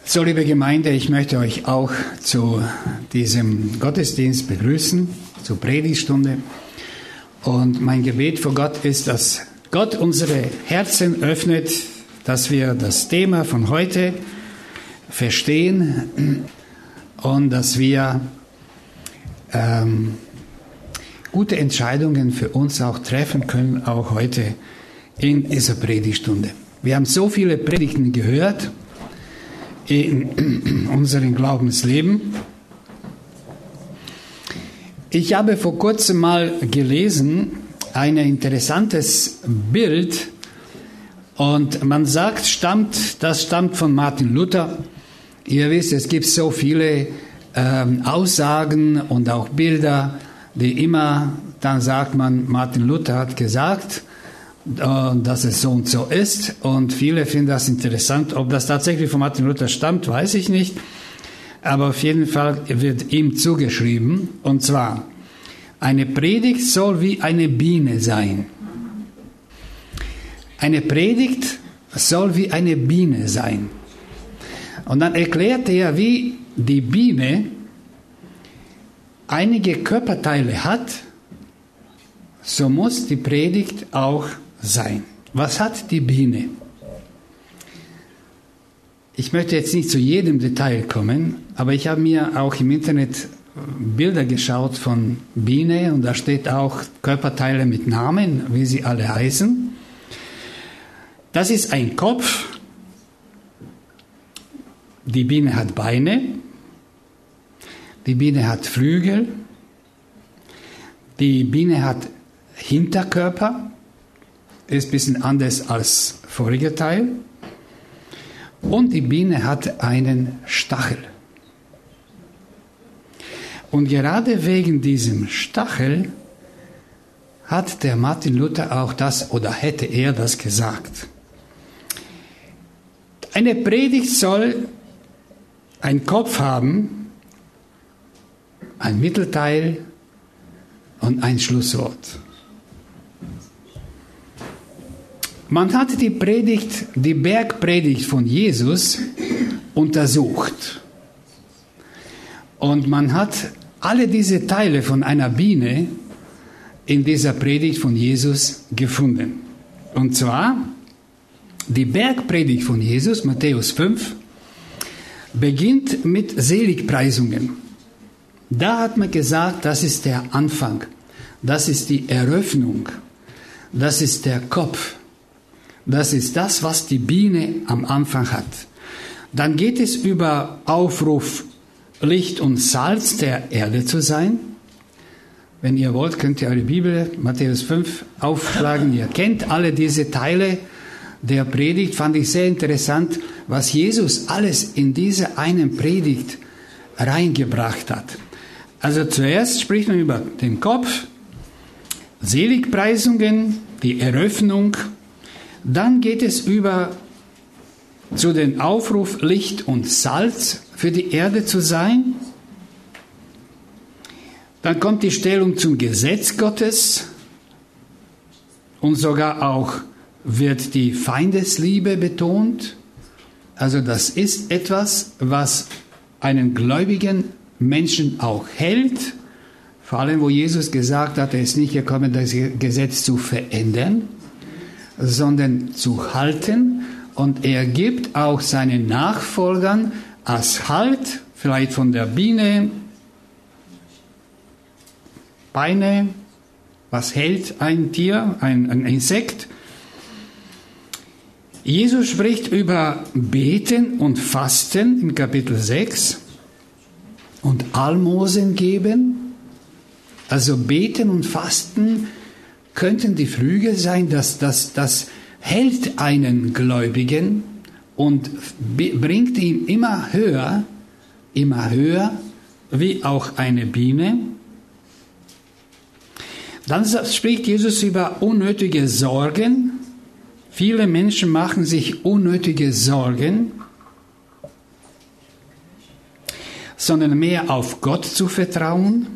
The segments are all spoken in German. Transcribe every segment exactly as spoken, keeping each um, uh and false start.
So, liebe Gemeinde, ich möchte euch auch zu diesem Gottesdienst begrüßen, zur Predigtstunde. Und mein Gebet vor Gott ist, dass Gott unsere Herzen öffnet, dass wir das Thema von heute verstehen und dass wir ähm, gute Entscheidungen für uns auch treffen können, auch heute in dieser Predigtstunde. Wir haben so viele Predigten gehört in unserem Glaubensleben. Ich habe vor kurzem mal gelesen, ein interessantes Bild, und man sagt, stammt, das stammt von Martin Luther. Ihr wisst, es gibt so viele ähm, Aussagen und auch Bilder, die immer, dann sagt man, Martin Luther hat gesagt, dass es so und so ist, und viele finden das interessant. Ob das tatsächlich von Martin Luther stammt, weiß ich nicht, aber auf jeden Fall wird ihm zugeschrieben, und zwar: Eine Predigt soll wie eine Biene sein. Eine Predigt soll wie eine Biene sein. Und dann erklärt er, wie die Biene einige Körperteile hat, so muss die Predigt auch sein. Was hat die Biene? Ich möchte jetzt nicht zu jedem Detail kommen, aber ich habe mir auch im Internet Bilder geschaut von Biene, und da steht auch Körperteile mit Namen, wie sie alle heißen. Das ist ein Kopf. Die Biene hat Beine. Die Biene hat Flügel. Die Biene hat Hinterkörper. Ist ein bisschen anders als vorige Teil. Und die Biene hat einen Stachel. Und gerade wegen diesem Stachel hat der Martin Luther auch das, oder hätte er das gesagt. Eine Predigt soll einen Kopf haben, ein Mittelteil und ein Schlusswort. Man hat die Predigt, die Bergpredigt von Jesus untersucht. Und man hat alle diese Teile von einer Biene in dieser Predigt von Jesus gefunden. Und zwar, die Bergpredigt von Jesus, Matthäus fünf, beginnt mit Seligpreisungen. Da hat man gesagt, das ist der Anfang, das ist die Eröffnung, das ist der Kopf. Das ist das, was die Biene am Anfang hat. Dann geht es über Aufruf, Licht und Salz der Erde zu sein. Wenn ihr wollt, könnt ihr eure Bibel, Matthäus fünf, aufschlagen. Ihr kennt alle diese Teile der Predigt. Fand ich sehr interessant, was Jesus alles in diese eine Predigt reingebracht hat. Also zuerst spricht man über den Kopf, Seligpreisungen, die Eröffnung. Dann geht es über zu den Aufruf, Licht und Salz für die Erde zu sein. Dann kommt die Stellung zum Gesetz Gottes, und sogar auch wird die Feindesliebe betont. Also das ist etwas, was einen gläubigen Menschen auch hält. Vor allem, wo Jesus gesagt hat, er ist nicht gekommen, das Gesetz zu verändern, sondern zu halten. Und er gibt auch seinen Nachfolgern als Halt, vielleicht von der Biene, Beine, was hält ein Tier, ein, ein Insekt. Jesus spricht über Beten und Fasten in Kapitel sechs und Almosen geben. Also Beten und Fasten könnten die Flügel sein, dass das, das hält einen Gläubigen und bringt ihn immer höher, immer höher, wie auch eine Biene. Dann spricht Jesus über unnötige Sorgen. Viele Menschen machen sich unnötige Sorgen, sondern mehr auf Gott zu vertrauen.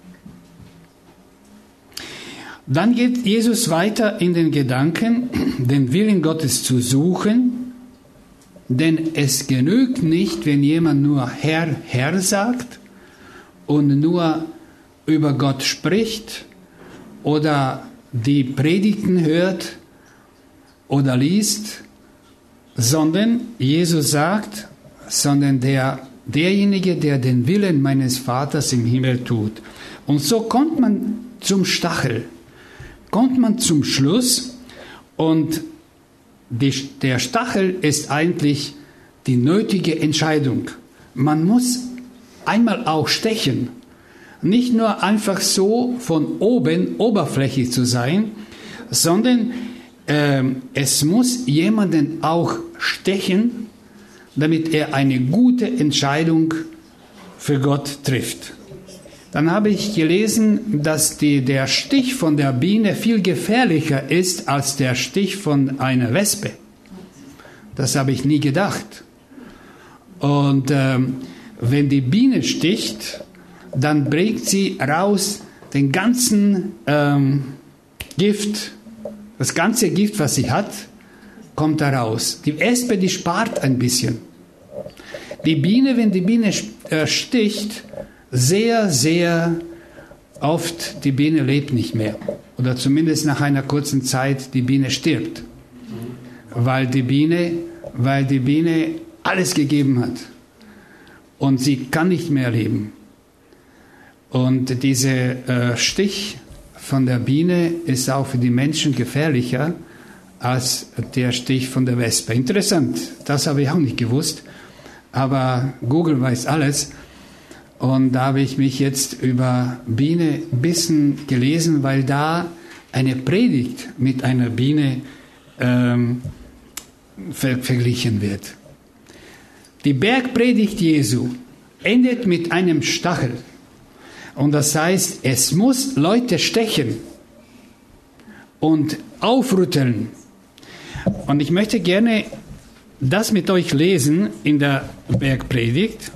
Dann geht Jesus weiter in den Gedanken, den Willen Gottes zu suchen denn es genügt nicht, wenn jemand nur Herr, Herr sagt und nur über Gott spricht oder die Predigten hört oder liest, sondern Jesus sagt, sondern der, derjenige, der den Willen meines Vaters im Himmel tut. Und so kommt man zum Stachel, kommt man zum Schluss und die, der Stachel ist eigentlich die nötige Entscheidung. Man muss einmal auch stechen, nicht nur einfach so von oben oberflächlich zu sein, sondern äh, es muss jemanden auch stechen, damit er eine gute Entscheidung für Gott trifft. Dann habe ich gelesen, dass die, der Stich von der Biene viel gefährlicher ist als der Stich von einer Wespe. Das habe ich nie gedacht. Und ähm, wenn die Biene sticht, dann bringt sie raus den ganzen ähm, Gift, das ganze Gift, was sie hat, kommt da raus. Die Wespe, die spart ein bisschen. Die Biene, wenn die Biene äh, sticht, sehr, sehr oft, die Biene lebt nicht mehr. Oder zumindest nach einer kurzen Zeit, die Biene stirbt. Weil die Biene, weil die Biene alles gegeben hat. Und sie kann nicht mehr leben. Und dieser äh, Stich von der Biene ist auch für die Menschen gefährlicher als der Stich von der Wespe. Interessant, das habe ich auch nicht gewusst. Aber Google weiß alles. Und da habe ich mich jetzt über Biene ein bisschen gelesen, weil da eine Predigt mit einer Biene ähm, ver- verglichen wird. Die Bergpredigt Jesu endet mit einem Stachel. Und das heißt, es muss Leute stechen und aufrütteln. Und ich möchte gerne das mit euch lesen in der Bergpredigt.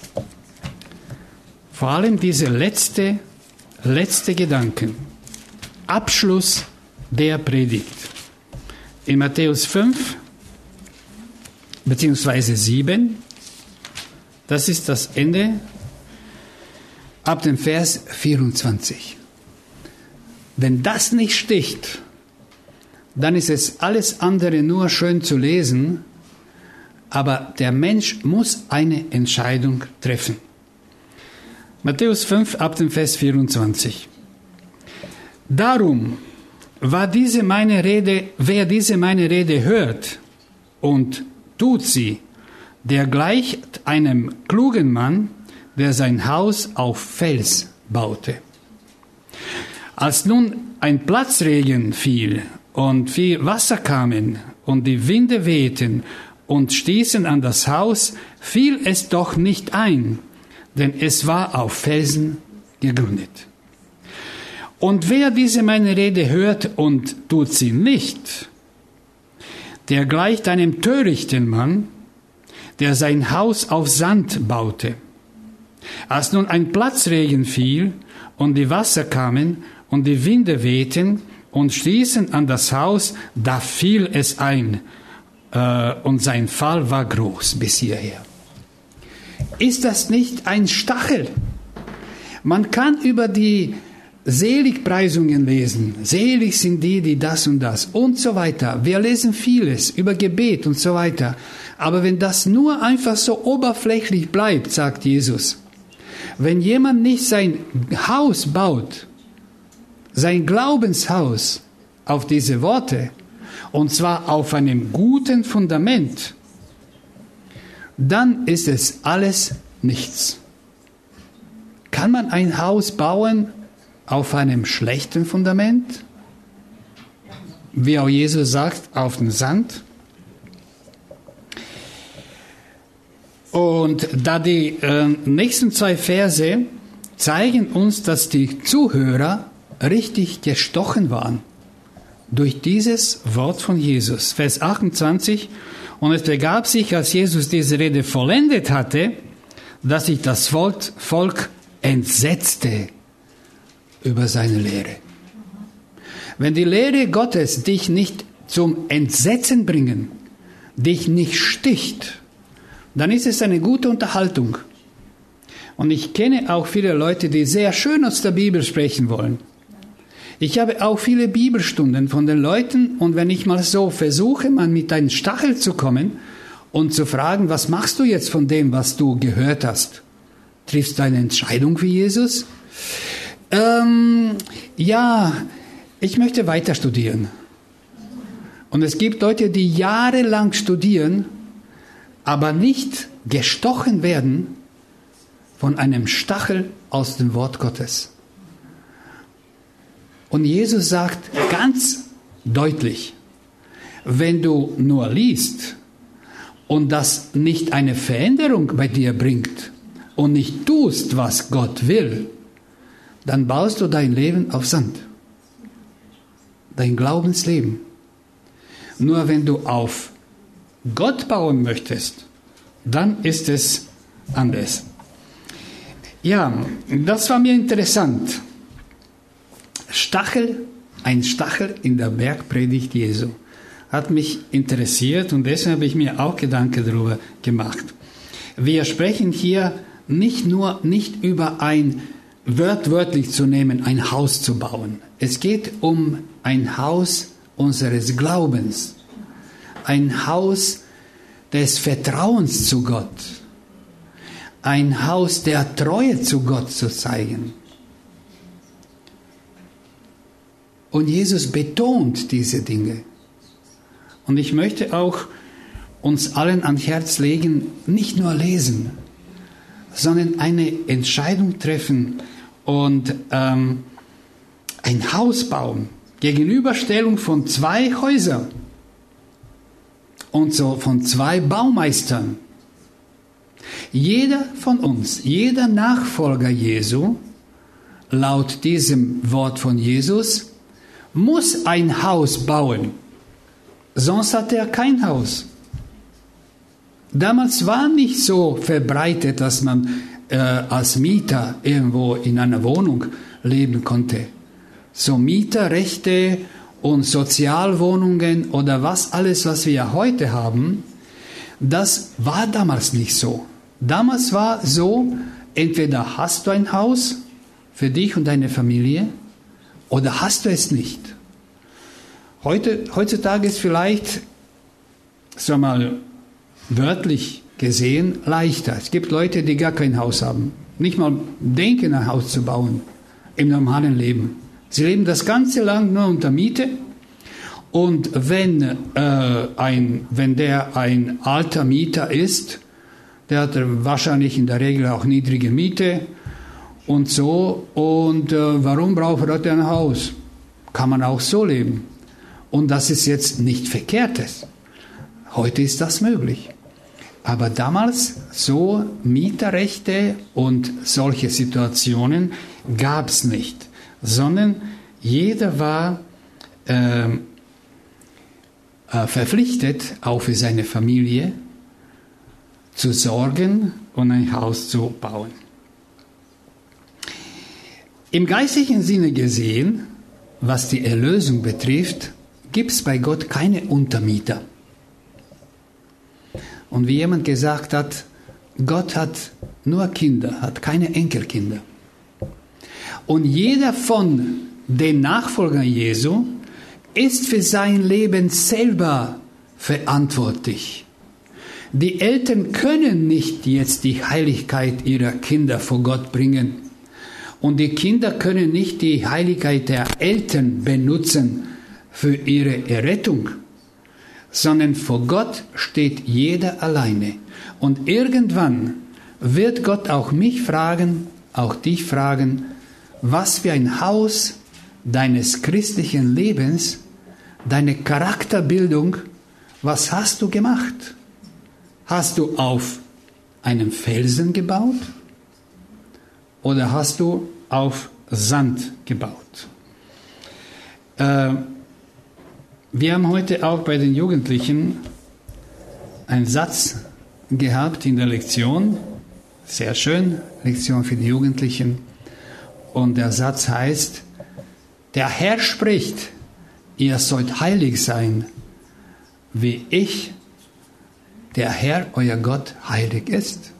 Vor allem diese letzte, letzte Gedanken. Abschluss der Predigt. In Matthäus fünf, beziehungsweise sieben, das ist das Ende, ab dem Vers vierundzwanzig. Wenn das nicht sticht, dann ist es alles andere nur schön zu lesen, aber der Mensch muss eine Entscheidung treffen. Matthäus fünf, ab dem Vers vierundzwanzig. Darum, war diese meine Rede, wer diese meine Rede hört und tut sie, der gleicht einem klugen Mann, der sein Haus auf Fels baute. Als nun ein Platzregen fiel und viel Wasser kamen und die Winde wehten und stießen an das Haus, fiel es doch nicht ein, denn es war auf Felsen gegründet. Und wer diese meine Rede hört und tut sie nicht, der gleicht einem törichten Mann, der sein Haus auf Sand baute. Als nun ein Platzregen fiel und die Wasser kamen und die Winde wehten und stießen an das Haus, da fiel es ein, äh, und sein Fall war groß bis hierher. Ist das nicht ein Stachel? Man kann über die Seligpreisungen lesen. Selig sind die, die das und das und so weiter. Wir lesen vieles über Gebet und so weiter. Aber wenn das nur einfach so oberflächlich bleibt, sagt Jesus, wenn jemand nicht sein Haus baut, sein Glaubenshaus auf diese Worte, und zwar auf einem guten Fundament, dann ist es alles nichts. Kann man ein Haus bauen auf einem schlechten Fundament? Wie auch Jesus sagt, auf dem Sand? Und da die äh, nächsten zwei Verse zeigen uns, dass die Zuhörer richtig gestochen waren durch dieses Wort von Jesus. Vers achtundzwanzig. Und es begab sich, als Jesus diese Rede vollendet hatte, dass sich das Volk, Volk entsetzte über seine Lehre. Wenn die Lehre Gottes dich nicht zum Entsetzen bringen, dich nicht sticht, dann ist es eine gute Unterhaltung. Und ich kenne auch viele Leute, die sehr schön aus der Bibel sprechen wollen. Ich habe auch viele Bibelstunden von den Leuten, und wenn ich mal so versuche, mal mit einem Stachel zu kommen und zu fragen, was machst du jetzt von dem, was du gehört hast? Triffst du eine Entscheidung für Jesus? Ähm, ja, ich möchte weiter studieren. Und es gibt Leute, die jahrelang studieren, aber nicht gestochen werden von einem Stachel aus dem Wort Gottes. Und Jesus sagt ganz deutlich, wenn du nur liest und das nicht eine Veränderung bei dir bringt und nicht tust, was Gott will, dann baust du dein Leben auf Sand. Dein Glaubensleben. Nur wenn du auf Gott bauen möchtest, dann ist es anders. Ja, das war mir interessant. Stachel, ein Stachel in der Bergpredigt Jesu, hat mich interessiert und deshalb habe ich mir auch Gedanken darüber gemacht. Wir sprechen hier nicht nur nicht über ein, wörtwörtlich zu nehmen, ein Haus zu bauen. Es geht um ein Haus unseres Glaubens, ein Haus des Vertrauens zu Gott, ein Haus der Treue zu Gott zu zeigen. Und Jesus betont diese Dinge. Und ich möchte auch uns allen ans Herz legen, nicht nur lesen, sondern eine Entscheidung treffen und ähm, ein Haus bauen. Gegenüberstellung von zwei Häusern und so von zwei Baumeistern. Jeder von uns, jeder Nachfolger Jesu, laut diesem Wort von Jesus, muss ein Haus bauen, sonst hat er kein Haus. Damals war nicht so verbreitet, dass man äh, als Mieter irgendwo in einer Wohnung leben konnte. So Mieterrechte und Sozialwohnungen oder was alles, was wir heute haben, das war damals nicht so. Damals war so, entweder hast du ein Haus für dich und deine Familie, oder hast du es nicht? Heute, heutzutage ist vielleicht, sag mal, wörtlich gesehen leichter. Es gibt Leute, die gar kein Haus haben. Nicht mal denken, ein Haus zu bauen im normalen Leben. Sie leben das ganze lang nur unter Miete. Und wenn, äh, ein, wenn der ein alter Mieter ist, der hat wahrscheinlich in der Regel auch niedrige Miete. Und so, und äh, warum braucht er ein Haus? Kann man auch so leben. Und das ist jetzt nicht Verkehrtes. Heute ist das möglich. Aber damals so Mieterrechte und solche Situationen gab es nicht. Sondern jeder war äh, äh, verpflichtet, auch für seine Familie zu sorgen und ein Haus zu bauen. Im geistlichen Sinne gesehen, was die Erlösung betrifft, gibt es bei Gott keine Untermieter. Und wie jemand gesagt hat, Gott hat nur Kinder, hat keine Enkelkinder. Und jeder von den Nachfolgern Jesu ist für sein Leben selber verantwortlich. Die Eltern können nicht jetzt die Heiligkeit ihrer Kinder vor Gott bringen. Und die Kinder können nicht die Heiligkeit der Eltern benutzen für ihre Errettung, sondern vor Gott steht jeder alleine. Und irgendwann wird Gott auch mich fragen, auch dich fragen, was für ein Haus deines christlichen Lebens, deine Charakterbildung, was hast du gemacht? Hast du auf einem Felsen gebaut? Oder hast du auf Sand gebaut? Äh, wir haben heute auch bei den Jugendlichen einen Satz gehabt in der Lektion. Sehr schön, Lektion für die Jugendlichen. Und der Satz heißt, der Herr spricht, ihr sollt heilig sein, wie ich der Herr, euer Gott, heilig ist.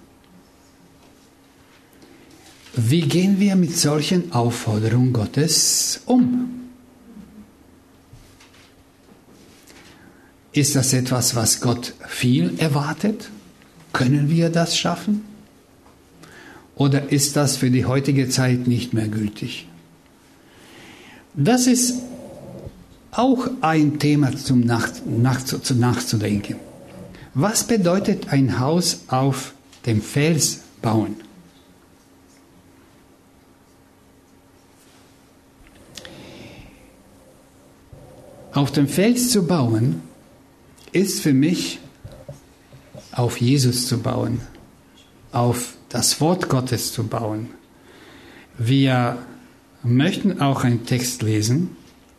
Wie gehen wir mit solchen Aufforderungen Gottes um? Ist das etwas, was Gott viel erwartet? Können wir das schaffen? Oder ist das für die heutige Zeit nicht mehr gültig? Das ist auch ein Thema zum Nach, nach, zu, nachzudenken. Was bedeutet ein Haus auf dem Fels bauen? Auf dem Fels zu bauen, ist für mich auf Jesus zu bauen, auf das Wort Gottes zu bauen. Wir möchten auch einen Text lesen.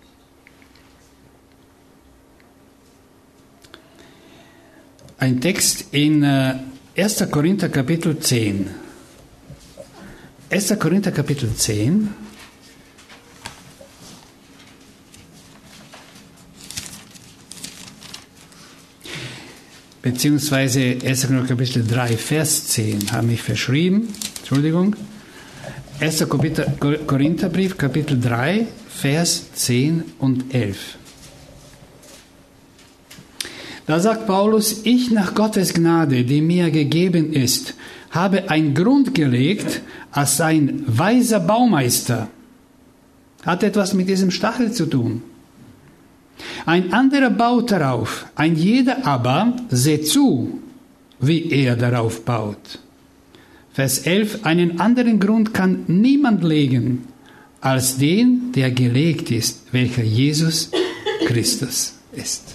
Ein Text in erster Korinther Kapitel zehn. erster Korinther Kapitel zehn. Beziehungsweise erster Korinther Kapitel drei, Vers zehn, habe ich verschrieben. Entschuldigung. erster Korintherbrief, Kapitel drei, Vers zehn und elf. Da sagt Paulus, ich nach Gottes Gnade, die mir gegeben ist, habe einen Grund gelegt als ein weiser Baumeister. Hat etwas mit diesem Stachel zu tun. Ein anderer baut darauf, ein jeder aber seht zu, wie er darauf baut. Vers elf, einen anderen Grund kann niemand legen, als den, der gelegt ist, welcher Jesus Christus ist.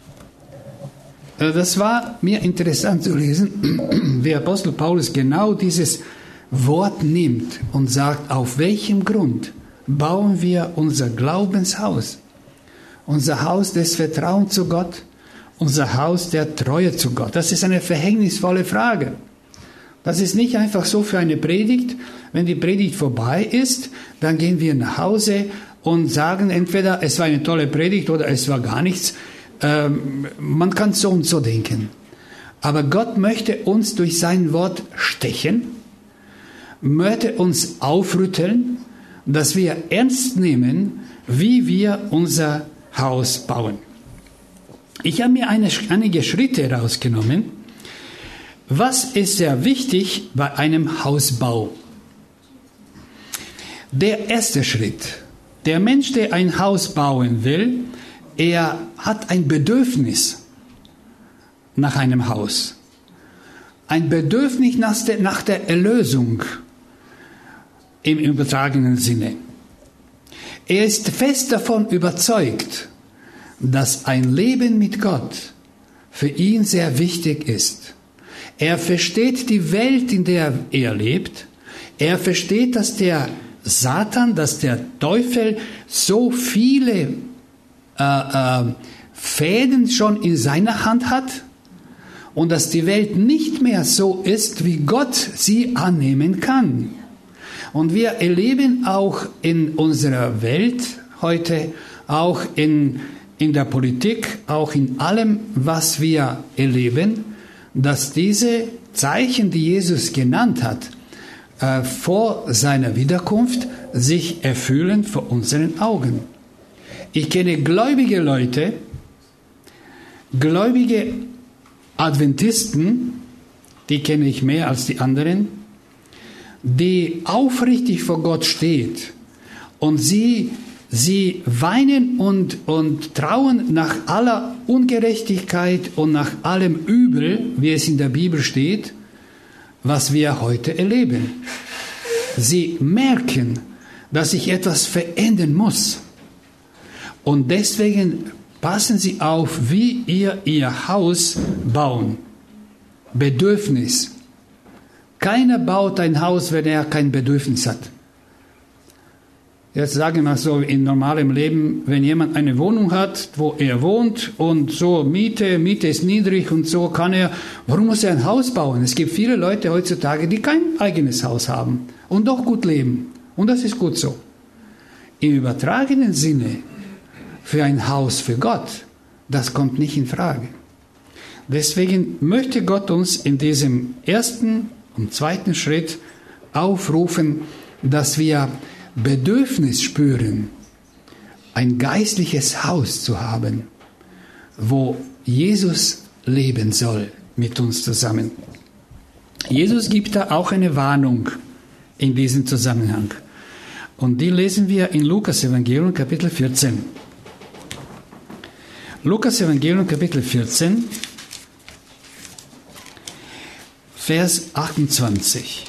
Das war mir interessant zu lesen, wie Apostel Paulus genau dieses Wort nimmt und sagt, auf welchem Grund bauen wir unser Glaubenshaus? Unser Haus des Vertrauens zu Gott, unser Haus der Treue zu Gott. Das ist eine verhängnisvolle Frage. Das ist nicht einfach so für eine Predigt. Wenn die Predigt vorbei ist, dann gehen wir nach Hause und sagen entweder, es war eine tolle Predigt oder es war gar nichts. Ähm, man kann so und so denken. Aber Gott möchte uns durch sein Wort stechen, möchte uns aufrütteln, dass wir ernst nehmen, wie wir unser Haus bauen. Ich habe mir eine, einige Schritte herausgenommen. Was ist sehr wichtig bei einem Hausbau? Der erste Schritt. Der Mensch, der ein Haus bauen will, er hat ein Bedürfnis nach einem Haus. Ein Bedürfnis nach der, nach der Erlösung im übertragenen Sinne. Er ist fest davon überzeugt, dass ein Leben mit Gott für ihn sehr wichtig ist. Er versteht die Welt, in der er lebt. Er versteht, dass der Satan, dass der Teufel so viele äh, äh, Fäden schon in seiner Hand hat und dass die Welt nicht mehr so ist, wie Gott sie annehmen kann. Und wir erleben auch in unserer Welt heute, auch in, in der Politik, auch in allem, was wir erleben, dass diese Zeichen, die Jesus genannt hat, äh, vor seiner Wiederkunft sich erfüllen vor unseren Augen. Ich kenne gläubige Leute, gläubige Adventisten, die kenne ich mehr als die anderen, die aufrichtig vor Gott steht und sie, sie weinen und, und trauen nach aller Ungerechtigkeit und nach allem Übel, wie es in der Bibel steht, was wir heute erleben. Sie merken, dass sich etwas verändern muss. Und deswegen passen sie auf, wie ihr ihr Haus bauen. Bedürfnis. Keiner baut ein Haus, wenn er kein Bedürfnis hat. Jetzt sage ich mal so, in normalem Leben, wenn jemand eine Wohnung hat, wo er wohnt und so Miete, Miete ist niedrig und so kann er, warum muss er ein Haus bauen? Es gibt viele Leute heutzutage, die kein eigenes Haus haben und doch gut leben. Und das ist gut so. Im übertragenen Sinne, für ein Haus für Gott, das kommt nicht in Frage. Deswegen möchte Gott uns in diesem ersten und zweiten Schritt aufrufen, dass wir Bedürfnis spüren, ein geistliches Haus zu haben, wo Jesus leben soll mit uns zusammen. Jesus gibt da auch eine Warnung in diesem Zusammenhang. Und die lesen wir in Lukas Evangelium Kapitel vierzehn. Lukas Evangelium Kapitel vierzehn, Vers achtundzwanzig.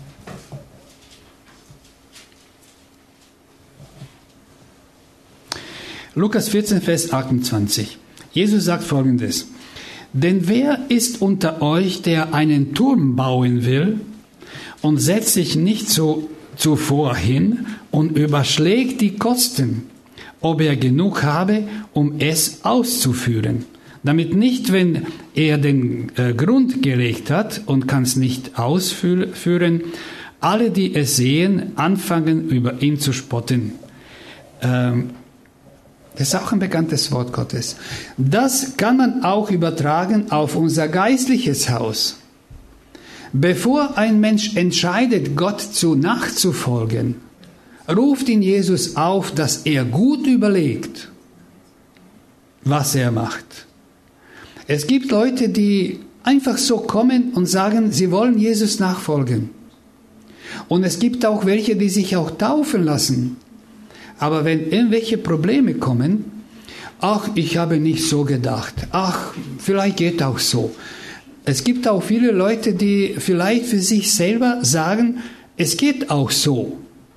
Lukas vierzehn, Vers achtundzwanzig. Jesus sagt Folgendes: Denn wer ist unter euch, der einen Turm bauen will und setzt sich nicht so zuvor hin und überschlägt die Kosten, ob er genug habe, um es auszuführen, damit nicht, wenn er den äh, Grund gelegt hat und kann es nicht ausführen, alle, die es sehen, anfangen, über ihn zu spotten. Ähm, Das ist auch ein bekanntes Wort Gottes. Das kann man auch übertragen auf unser geistliches Haus. Bevor ein Mensch entscheidet, Gott zu nachzufolgen, ruft ihn Jesus auf, dass er gut überlegt, was er macht. Es gibt Leute, die einfach so kommen und sagen, sie wollen Jesus nachfolgen. Und es gibt auch welche, die sich auch taufen lassen. Aber wenn irgendwelche Probleme kommen, ach, ich habe nicht so gedacht, ach, vielleicht geht auch so. Es gibt auch viele Leute, die vielleicht für sich selber sagen, es geht auch so.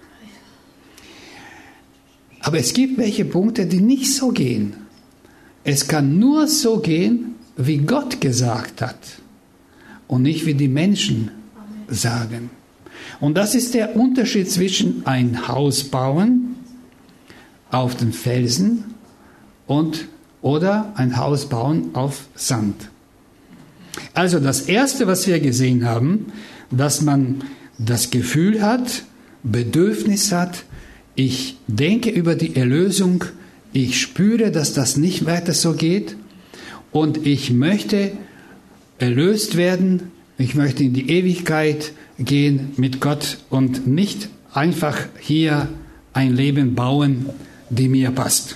Aber es gibt welche Punkte, die nicht so gehen. Es kann nur so gehen, wie Gott gesagt hat und nicht wie die Menschen sagen. Und das ist der Unterschied zwischen ein Haus bauen auf den Felsen und oder ein Haus bauen auf Sand. Also das Erste, was wir gesehen haben, dass man das Gefühl hat, Bedürfnis hat, ich denke über die Erlösung, ich spüre, dass das nicht weiter so geht und ich möchte erlöst werden, ich möchte in die Ewigkeit gehen mit Gott und nicht einfach hier ein Leben bauen, die mir passt.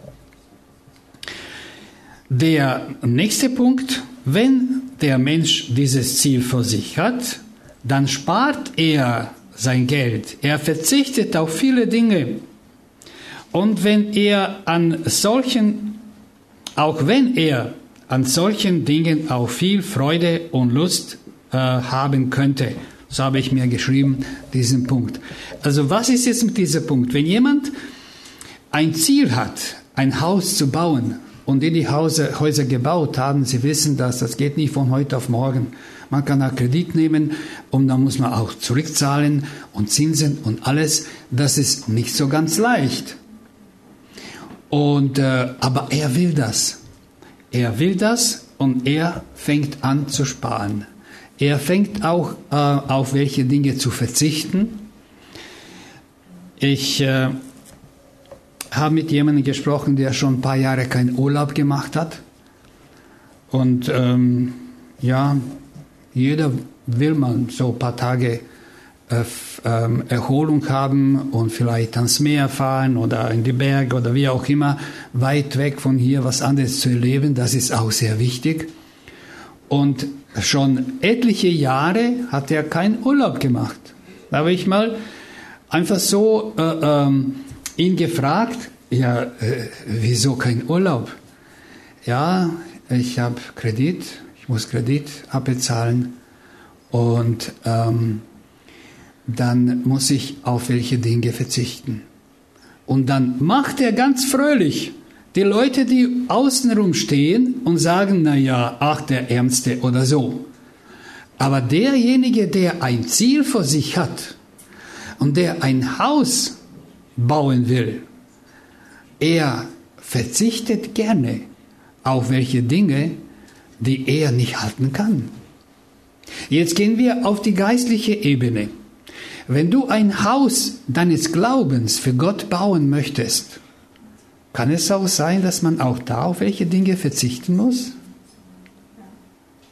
Der nächste Punkt, wenn der Mensch dieses Ziel vor sich hat, dann spart er sein Geld. Er verzichtet auf viele Dinge. Und wenn er an solchen, auch wenn er an solchen Dingen auch viel Freude und Lust äh, haben könnte, so habe ich mir geschrieben, diesen Punkt. Also was ist jetzt mit diesem Punkt? Wenn jemand ein Ziel hat, ein Haus zu bauen, und die die Häuser, Häuser gebaut haben, sie wissen das, das geht nicht von heute auf morgen. Man kann auch Kredit nehmen und dann muss man auch zurückzahlen und Zinsen und alles. Das ist nicht so ganz leicht. Und, äh, aber er will das. Er will das und er fängt an zu sparen. Er fängt auch äh, auf welche Dinge zu verzichten. Ich äh, habe mit jemandem gesprochen, der schon ein paar Jahre keinen Urlaub gemacht hat. Und ähm, ja, jeder will mal so ein paar Tage äh, ähm, Erholung haben und vielleicht ans Meer fahren oder in die Berge oder wie auch immer, weit weg von hier was anderes zu erleben. Das ist auch sehr wichtig. Und schon etliche Jahre hat er keinen Urlaub gemacht. Da habe ich mal einfach so äh, ähm, ihn gefragt, ja, äh, wieso kein Urlaub? Ja, ich habe Kredit, ich muss Kredit abbezahlen und ähm, dann muss ich auf welche Dinge verzichten. Und dann macht er ganz fröhlich die Leute, die außenrum stehen und sagen, na ja, ach, der Ärmste oder so. Aber derjenige, der ein Ziel vor sich hat und der ein Haus bauen will, er verzichtet gerne auf welche Dinge, die er nicht halten kann. Jetzt gehen wir auf die geistliche Ebene. Wenn du ein Haus deines Glaubens für Gott bauen möchtest, kann es auch sein, dass man auch da auf welche Dinge verzichten muss?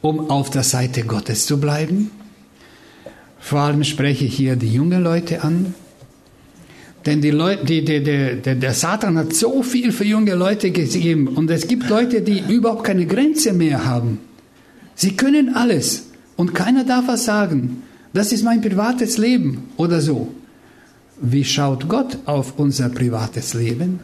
um auf der Seite Gottes zu bleiben? Vor allem spreche ich hier die jungen Leute an. Denn die Leute, die, die, die, der Satan hat so viel für junge Leute gegeben. Und es gibt Leute, die überhaupt keine Grenze mehr haben. Sie können alles. Und keiner darf was sagen. Das ist mein privates Leben oder so. Wie schaut Gott auf unser privates Leben?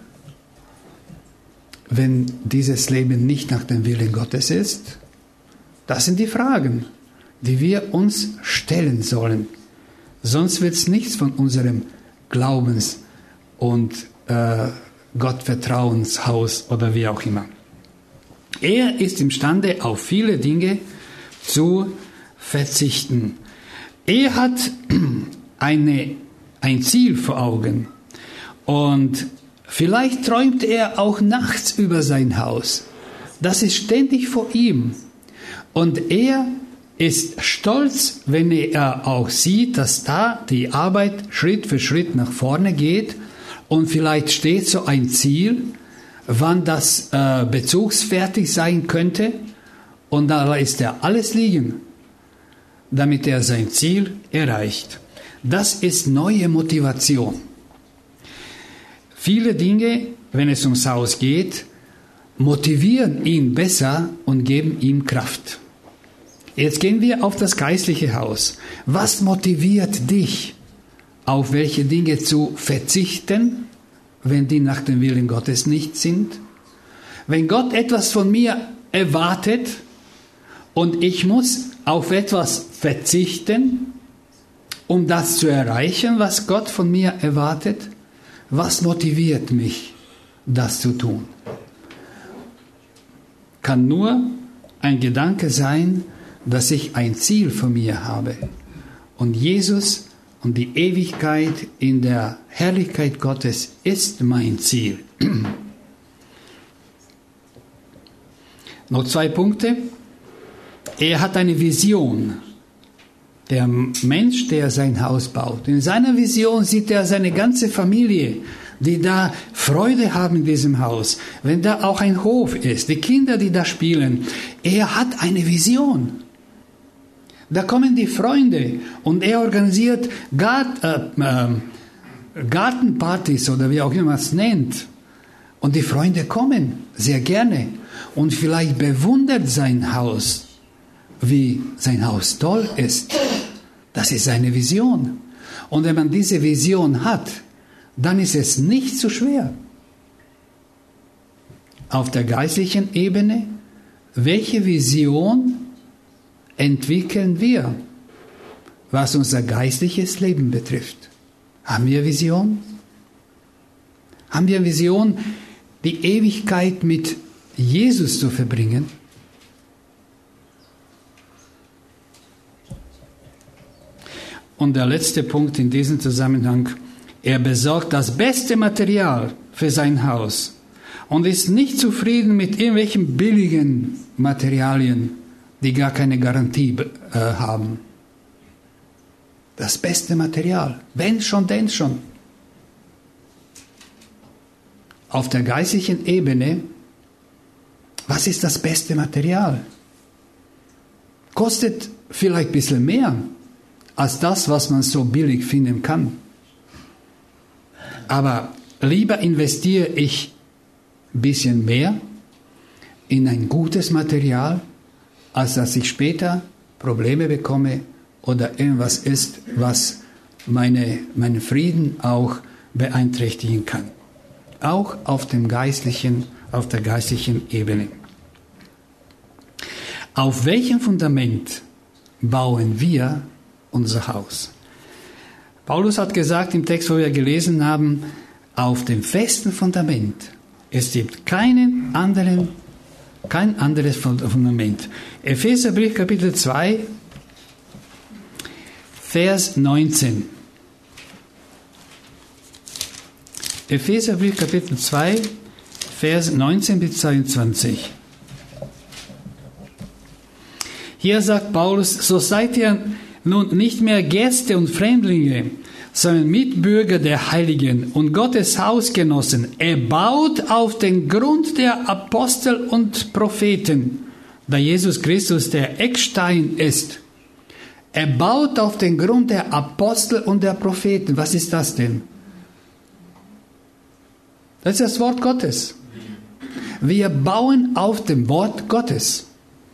Wenn dieses Leben nicht nach dem Willen Gottes ist? Das sind die Fragen, die wir uns stellen sollen. Sonst wird es nichts von unserem Glaubens- und äh, Gottvertrauenshaus oder wie auch immer. Er ist imstande, auf viele Dinge zu verzichten. Er hat eine, ein Ziel vor Augen und vielleicht träumt er auch nachts über sein Haus. Das ist ständig vor ihm. Und er ist stolz, wenn er auch sieht, dass da die Arbeit Schritt für Schritt nach vorne geht und vielleicht steht so ein Ziel, wann das äh, bezugsfertig sein könnte und da lässt er alles liegen, damit er sein Ziel erreicht. Das ist neue Motivation. Viele Dinge, wenn es ums Haus geht, motivieren ihn besser und geben ihm Kraft. Jetzt gehen wir auf das geistliche Haus. Was motiviert dich, auf welche Dinge zu verzichten, wenn die nach dem Willen Gottes nicht sind? Wenn Gott etwas von mir erwartet und ich muss auf etwas verzichten, um das zu erreichen, was Gott von mir erwartet, was motiviert mich, das zu tun? Kann nur ein Gedanke sein, dass ich ein Ziel vor mir habe. Und Jesus und die Ewigkeit in der Herrlichkeit Gottes ist mein Ziel. Noch zwei Punkte. Er hat eine Vision. Der Mensch, der sein Haus baut. In seiner Vision sieht er seine ganze Familie, die da Freude haben in diesem Haus. Wenn da auch ein Hof ist, die Kinder, die da spielen. Er hat eine Vision. Da kommen die Freunde und er organisiert Gart, äh, äh, Gartenpartys oder wie auch immer man es nennt. Und die Freunde kommen sehr gerne und vielleicht bewundert sein Haus, wie sein Haus toll ist. Das ist seine Vision. Und wenn man diese Vision hat, dann ist es nicht so schwer. Auf der geistlichen Ebene, welche Vision entwickeln wir, was unser geistliches Leben betrifft? Haben wir Vision? Haben wir Vision, die Ewigkeit mit Jesus zu verbringen? Und der letzte Punkt in diesem Zusammenhang: Er besorgt das beste Material für sein Haus und ist nicht zufrieden mit irgendwelchen billigen Materialien, die gar keine Garantie äh, haben. Das beste Material, wenn schon, denn schon. Auf der geistlichen Ebene, was ist das beste Material? Kostet vielleicht ein bisschen mehr als das, was man so billig finden kann. Aber lieber investiere ich ein bisschen mehr in ein gutes Material, als dass ich später Probleme bekomme oder irgendwas ist, was meine, meinen Frieden auch beeinträchtigen kann. Auch auf dem geistlichen, auf der geistlichen Ebene. Auf welchem Fundament bauen wir unser Haus? Paulus hat gesagt im Text, wo wir gelesen haben, auf dem festen Fundament. Es gibt keinen anderen, kein anderes Fundament. Epheserbrief Kapitel zwei, Vers neunzehn. Epheserbrief Kapitel zwei, Vers neunzehn bis zweiundzwanzig. Hier sagt Paulus: So seid ihr nun nicht mehr Gäste und Fremdlinge, sondern Mitbürger der Heiligen und Gottes Hausgenossen. Er baut auf den Grund der Apostel und Propheten, da Jesus Christus der Eckstein ist. Er baut auf den Grund der Apostel und der Propheten. Was ist das denn? Das ist das Wort Gottes. Wir bauen auf dem Wort Gottes.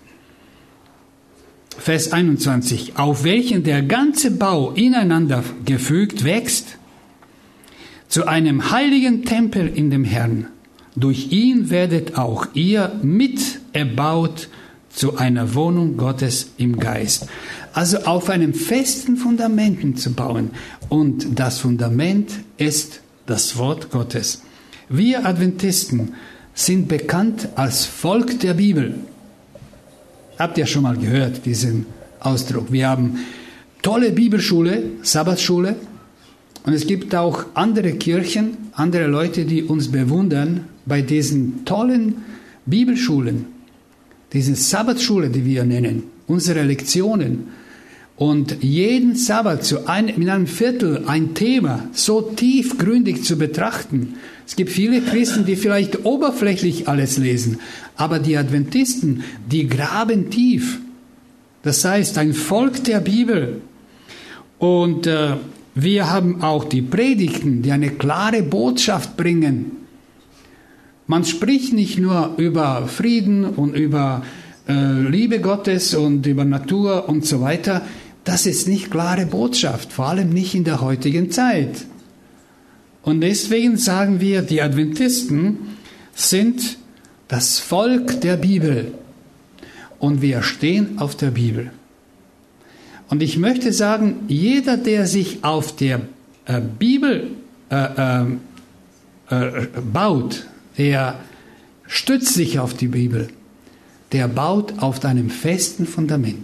Vers einundzwanzig. Auf welchen der ganze Bau ineinander gefügt wächst, zu einem heiligen Tempel in dem Herrn. Durch ihn werdet auch ihr mit erbaut zu einer Wohnung Gottes im Geist. Also auf einem festen Fundamenten zu bauen. Und das Fundament ist das Wort Gottes. Wir Adventisten sind bekannt als Volk der Bibel. Habt ihr schon mal gehört, diesen Ausdruck? Wir haben tolle Bibelschule, Sabbatschule. Und es gibt auch andere Kirchen, andere Leute, die uns bewundern bei diesen tollen Bibelschulen, diese Sabbatschule, die wir nennen, unsere Lektionen. Und jeden Sabbat zu einem, in einem Viertel ein Thema so tiefgründig zu betrachten. Es gibt viele Christen, die vielleicht oberflächlich alles lesen, aber die Adventisten, die graben tief. Das heißt, ein Volk der Bibel. Und äh, wir haben auch die Predigten, die eine klare Botschaft bringen. Man spricht nicht nur über Frieden und über äh, Liebe Gottes und über Natur und so weiter. Das ist nicht klare Botschaft, vor allem nicht in der heutigen Zeit. Und deswegen sagen wir, die Adventisten sind das Volk der Bibel. Und wir stehen auf der Bibel. Und ich möchte sagen, jeder, der sich auf der äh, Bibel äh, äh, baut, der stützt sich auf die Bibel, der baut auf einem festen Fundament.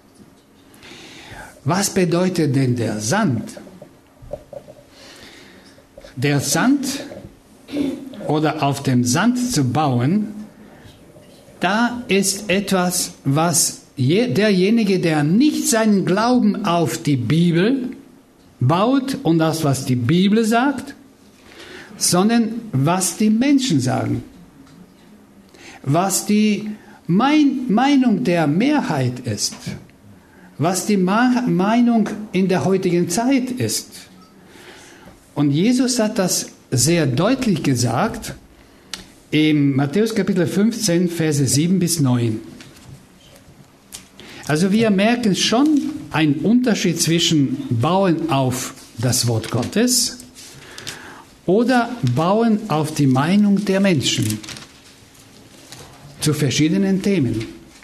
Was bedeutet denn der Sand? Der Sand oder auf dem Sand zu bauen, da ist etwas, was je, derjenige, der nicht seinen Glauben auf die Bibel baut und das, was die Bibel sagt, sondern was die Menschen sagen, was die mein, Meinung der Mehrheit ist, was die Ma- Meinung in der heutigen Zeit ist. Und Jesus hat das sehr deutlich gesagt im Matthäus Kapitel fünfzehn, Verse sieben bis neun. Also wir merken schon einen Unterschied zwischen Bauen auf das Wort Gottes oder Bauen auf die Meinung der Menschen zu verschiedenen Themen.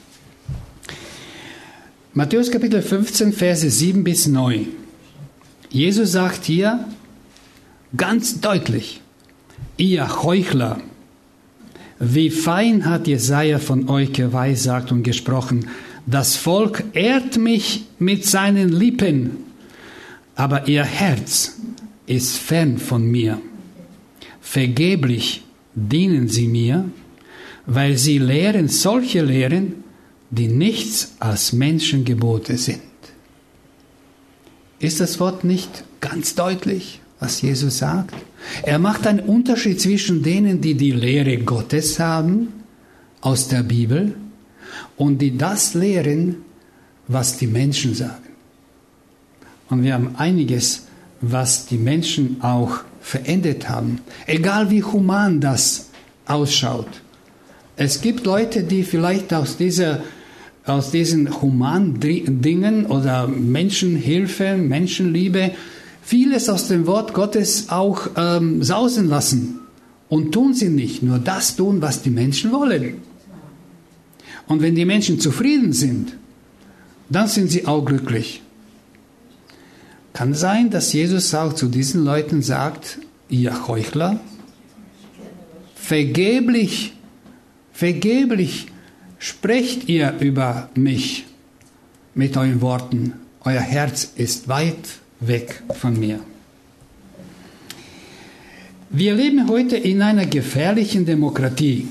Matthäus Kapitel fünfzehn, Verse sieben bis neun. Jesus sagt hier ganz deutlich, ihr Heuchler, wie fein hat Jesaja von euch geweissagt und gesprochen, das Volk ehrt mich mit seinen Lippen, aber ihr Herz ist fern von mir. Vergeblich dienen sie mir, weil sie lehren solche Lehren, die nichts als Menschengebote sind. Ist das Wort nicht ganz deutlich, was Jesus sagt? Er macht einen Unterschied zwischen denen, die die Lehre Gottes haben, aus der Bibel, und die das lehren, was die Menschen sagen. Und wir haben einiges, was die Menschen auch verändert haben. Egal wie human das ausschaut. Es gibt Leute, die vielleicht aus dieser aus diesen humanen Dingen oder Menschenhilfe, Menschenliebe, vieles aus dem Wort Gottes auch ähm, sausen lassen. Und tun sie nicht, nur das tun, was die Menschen wollen. Und wenn die Menschen zufrieden sind, dann sind sie auch glücklich. Kann sein, dass Jesus auch zu diesen Leuten sagt, ihr Heuchler, vergeblich, vergeblich sprecht ihr über mich mit euren Worten. Euer Herz ist weit weg von mir. Wir leben heute in einer gefährlichen Demokratie.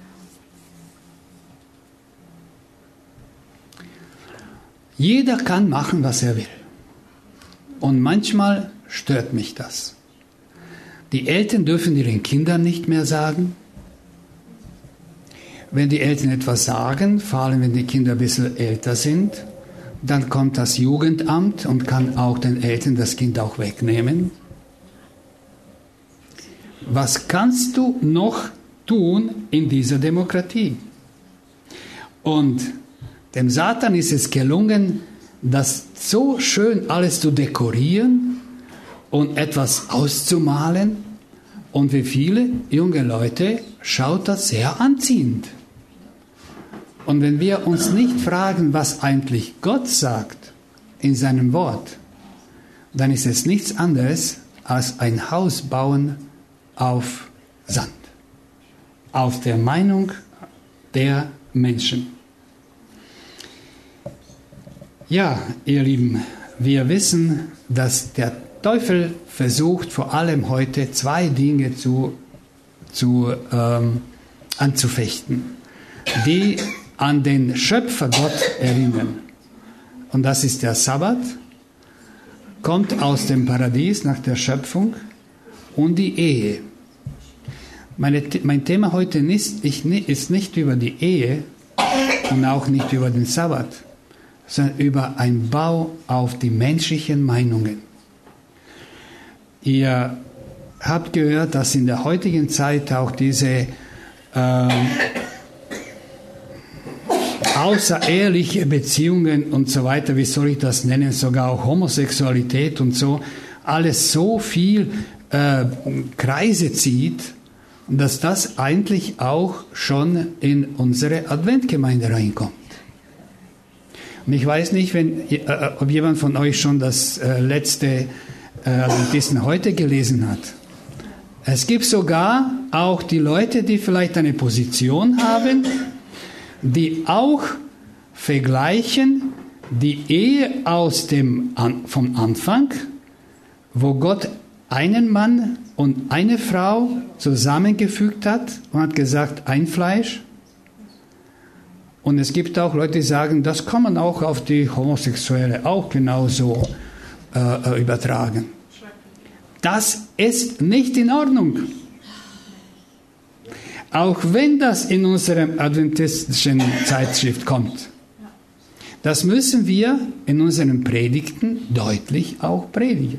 Jeder kann machen, was er will. Und manchmal stört mich das. Die Eltern dürfen ihren Kindern nicht mehr sagen, wenn die Eltern etwas sagen, vor allem wenn die Kinder ein bisschen älter sind, dann kommt das Jugendamt und kann auch den Eltern das Kind auch wegnehmen. Was kannst du noch tun in dieser Demokratie? Und dem Satan ist es gelungen, das so schön alles zu dekorieren und etwas auszumalen. Und wie viele junge Leute schaut das sehr anziehend. Und wenn wir uns nicht fragen, was eigentlich Gott sagt in seinem Wort, dann ist es nichts anderes als ein Haus bauen auf Sand, auf der Meinung der Menschen. Ja, ihr Lieben, wir wissen, dass der Teufel versucht vor allem heute zwei Dinge zu, zu, ähm, anzufechten, die an den Schöpfer Gott erinnern. Und das ist der Sabbat, kommt aus dem Paradies nach der Schöpfung, und die Ehe. Meine, mein Thema heute ist, ich, ist nicht über die Ehe und auch nicht über den Sabbat, sondern über einen Bau auf die menschlichen Meinungen. Ihr habt gehört, dass in der heutigen Zeit auch diese äh, außereheliche Beziehungen und so weiter, wie soll ich das nennen, sogar auch Homosexualität und so, alles so viel äh, Kreise zieht, dass das eigentlich auch schon in unsere Adventgemeinde reinkommt. Und ich weiß nicht, wenn, äh, ob jemand von euch schon das äh, letzte äh, Adventisten heute gelesen hat. Es gibt sogar auch die Leute, die vielleicht eine Position haben, die auch vergleichen die Ehe aus dem, vom Anfang, wo Gott einen Mann und eine Frau zusammengefügt hat und hat gesagt, ein Fleisch. Und es gibt auch Leute, die sagen, das kann man auch auf die Homosexuelle auch genauso äh, übertragen. Das ist nicht in Ordnung. Auch wenn das in unserem adventistischen Zeitschrift kommt. Das müssen wir in unseren Predigten deutlich auch predigen.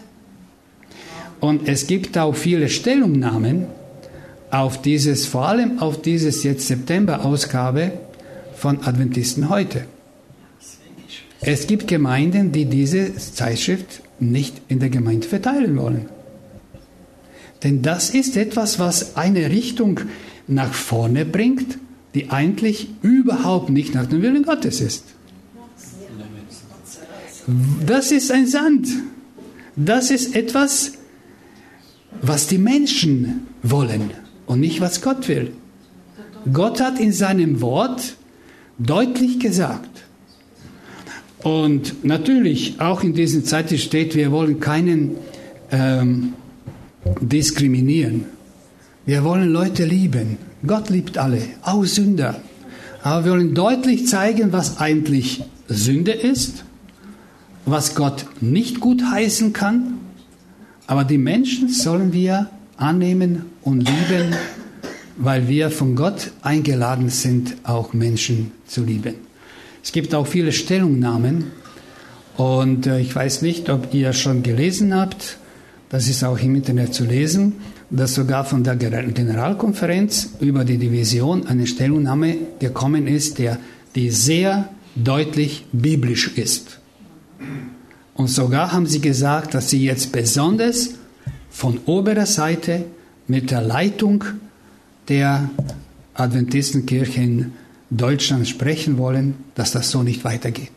Und es gibt auch viele Stellungnahmen auf dieses, vor allem auf dieses jetzt September-Ausgabe von Adventisten heute. Es gibt Gemeinden, die diese Zeitschrift nicht in der Gemeinde verteilen wollen. Denn das ist etwas, was eine Richtung nach vorne bringt, die eigentlich überhaupt nicht nach dem Willen Gottes ist. Das ist ein Sand. Das ist etwas, was die Menschen wollen und nicht, was Gott will. Gott hat in seinem Wort deutlich gesagt. Und natürlich, auch in dieser Zeit steht, wir wollen keinen ähm, diskriminieren. Wir wollen Leute lieben. Gott liebt alle, auch Sünder. Aber wir wollen deutlich zeigen, was eigentlich Sünde ist, was Gott nicht gut heißen kann. Aber die Menschen sollen wir annehmen und lieben, weil wir von Gott eingeladen sind, auch Menschen zu lieben. Es gibt auch viele Stellungnahmen und äh, ich weiß nicht, ob ihr schon gelesen habt, das ist auch im Internet zu lesen, dass sogar von der Generalkonferenz über die Division eine Stellungnahme gekommen ist, der, die sehr deutlich biblisch ist. Und sogar haben sie gesagt, dass sie jetzt besonders von oberer Seite mit der Leitung der Adventistenkirche in Deutschland sprechen wollen, dass das so nicht weitergeht.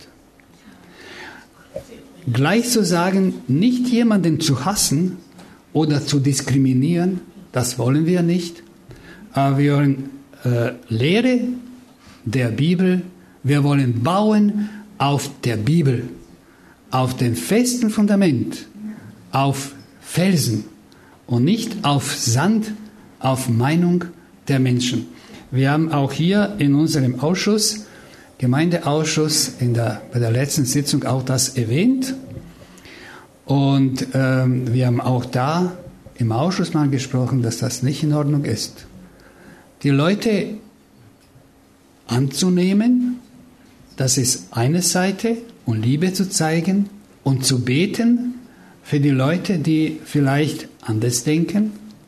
Gleich zu sagen, nicht jemanden zu hassen oder zu diskriminieren, das wollen wir nicht. Aber wir wollen äh, Lehre der Bibel, wir wollen bauen auf der Bibel, auf dem festen Fundament, auf Felsen und nicht auf Sand, auf Meinung der Menschen. Wir haben auch hier in unserem Ausschuss, Gemeindeausschuss, in der, bei der letzten Sitzung auch das erwähnt. Und ähm, wir haben auch da im Ausschuss mal gesprochen, dass das nicht in Ordnung ist. Die Leute anzunehmen, das ist eine Seite, und Liebe zu zeigen und zu beten für die Leute, die vielleicht anders denken.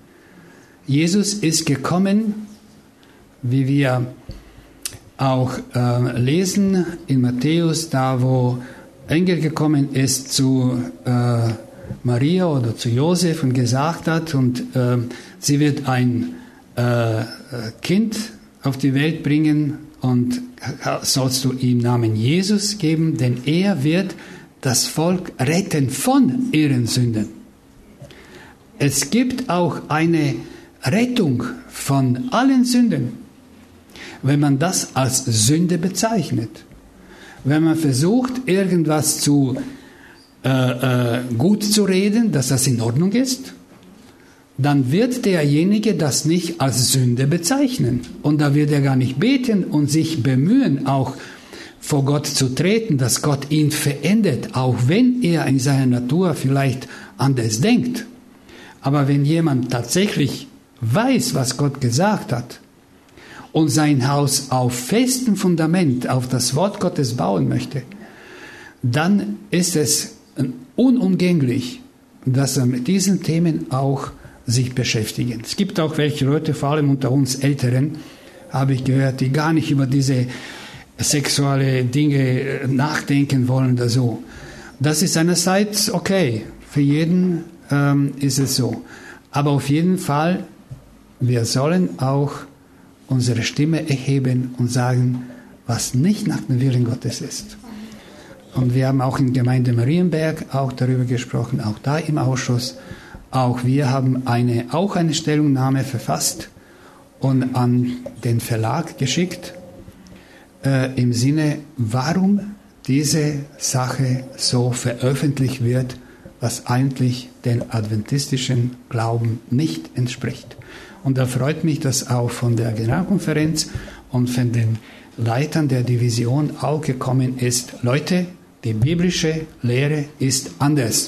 Jesus ist gekommen, wie wir auch äh, lesen in Matthäus, da wo Engel gekommen ist zu äh, Maria oder zu Josef und gesagt hat, und äh, sie wird ein äh, Kind auf die Welt bringen und sollst du ihm Namen Jesus geben, denn er wird das Volk retten von ihren Sünden. Es gibt auch eine Rettung von allen Sünden, wenn man das als Sünde bezeichnet. Wenn man versucht, irgendwas zu äh, äh, gut zu reden, dass das in Ordnung ist, dann wird derjenige das nicht als Sünde bezeichnen. Und da wird er gar nicht beten und sich bemühen, auch vor Gott zu treten, dass Gott ihn verändert, auch wenn er in seiner Natur vielleicht anders denkt. Aber wenn jemand tatsächlich weiß, was Gott gesagt hat und sein Haus auf festem Fundament, auf das Wort Gottes bauen möchte, dann ist es unumgänglich, dass er mit diesen Themen auch sich beschäftigen. Es gibt auch welche Leute, vor allem unter uns Älteren, habe ich gehört, die gar nicht über diese sexuelle Dinge nachdenken wollen oder so. Das ist einerseits okay, für jeden ähm, ist es so. Aber auf jeden Fall, wir sollen auch unsere Stimme erheben und sagen, was nicht nach dem Willen Gottes ist. Und wir haben auch in Gemeinde Marienberg auch darüber gesprochen, auch da im Ausschuss. Auch wir haben eine, auch eine Stellungnahme verfasst und an den Verlag geschickt, äh, im Sinne, warum diese Sache so veröffentlicht wird, was eigentlich den adventistischen Glauben nicht entspricht. Und da freut mich, dass auch von der Generalkonferenz und von den Leitern der Division auch gekommen ist, Leute, die biblische Lehre ist anders.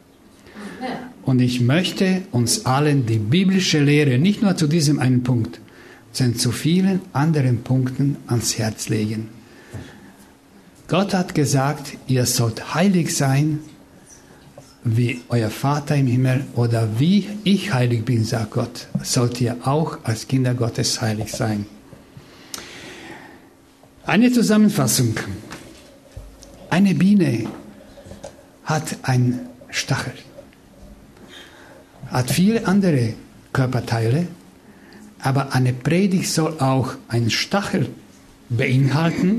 Und ich möchte uns allen die biblische Lehre, nicht nur zu diesem einen Punkt, sondern zu vielen anderen Punkten ans Herz legen. Gott hat gesagt, ihr sollt heilig sein, wie euer Vater im Himmel, oder wie ich heilig bin, sagt Gott, sollt ihr auch als Kinder Gottes heilig sein. Eine Zusammenfassung. Eine Biene hat einen Stachel, hat viele andere Körperteile, aber eine Predigt soll auch einen Stachel beinhalten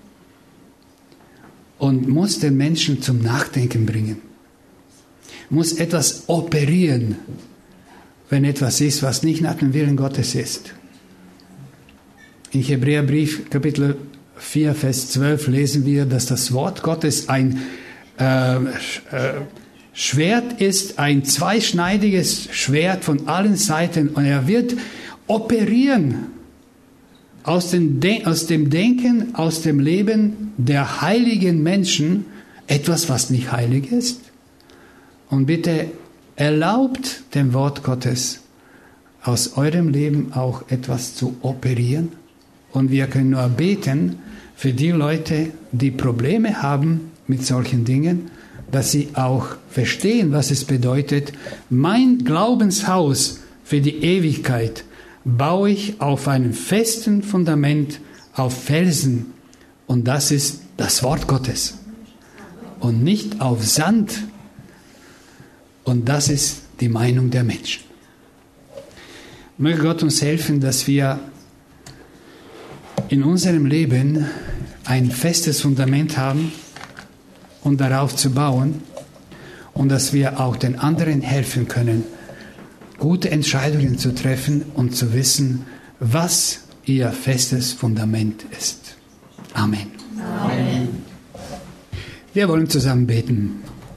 und muss den Menschen zum Nachdenken bringen. Muss etwas operieren, wenn etwas ist, was nicht nach dem Willen Gottes ist. In Hebräerbrief, Kapitel vier, Vers zwölf lesen wir, dass das Wort Gottes ein äh, äh, Schwert ist, ein zweischneidiges Schwert von allen Seiten, und er wird operieren aus dem, De- aus dem Denken, aus dem Leben der heiligen Menschen etwas, was nicht heilig ist. Und bitte erlaubt dem Wort Gottes aus eurem Leben auch etwas zu operieren. Und wir können nur beten für die Leute, die Probleme haben mit solchen Dingen, dass sie auch verstehen, was es bedeutet. Mein Glaubenshaus für die Ewigkeit baue ich auf einem festen Fundament, auf Felsen. Und das ist das Wort Gottes. Und nicht auf Sand. Und das ist die Meinung der Menschen. Möge Gott uns helfen, dass wir in unserem Leben ein festes Fundament haben und darauf zu bauen, und dass wir auch den anderen helfen können, gute Entscheidungen zu treffen und zu wissen, was ihr festes Fundament ist. Amen. Amen. Wir wollen zusammen beten.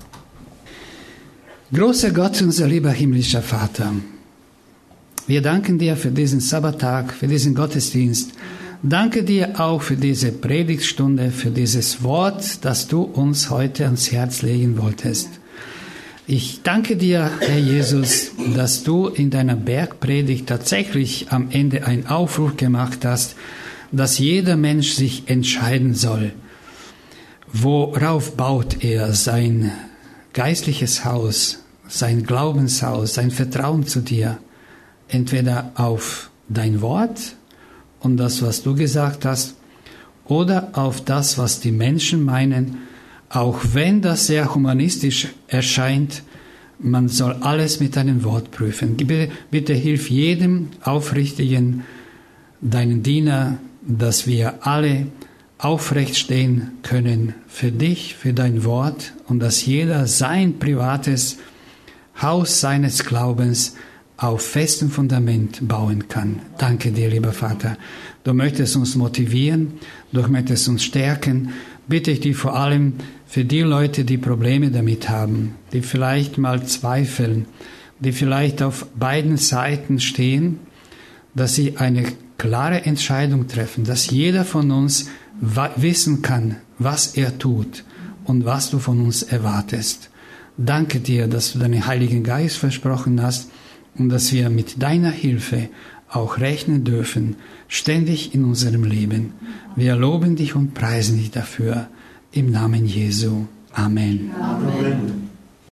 Großer Gott, unser lieber himmlischer Vater, wir danken dir für diesen Sabbattag, für diesen Gottesdienst. Danke dir auch für diese Predigtstunde, für dieses Wort, das du uns heute ans Herz legen wolltest. Ich danke dir, Herr Jesus, dass du in deiner Bergpredigt tatsächlich am Ende einen Aufruf gemacht hast, dass jeder Mensch sich entscheiden soll, worauf baut er sein geistliches Haus, sein Glaubenshaus, sein Vertrauen zu dir. Entweder auf dein Wort und das, was du gesagt hast, oder auf das, was die Menschen meinen, auch wenn das sehr humanistisch erscheint. Man soll alles mit deinem Wort prüfen. Bitte, bitte hilf jedem Aufrichtigen, deinen Diener, dass wir alle aufrecht stehen können für dich, für dein Wort und dass jeder sein privates Haus seines Glaubens auf festem Fundament bauen kann. Danke dir, lieber Vater. Du möchtest uns motivieren, du möchtest uns stärken. Bitte ich dich vor allem für die Leute, die Probleme damit haben, die vielleicht mal zweifeln, die vielleicht auf beiden Seiten stehen, dass sie eine klare Entscheidung treffen, dass jeder von uns wissen kann, was er tut und was du von uns erwartest. Danke dir, dass du deinen Heiligen Geist versprochen hast und dass wir mit deiner Hilfe auch rechnen dürfen, ständig in unserem Leben. Wir loben dich und preisen dich dafür. Im Namen Jesu. Amen. Amen.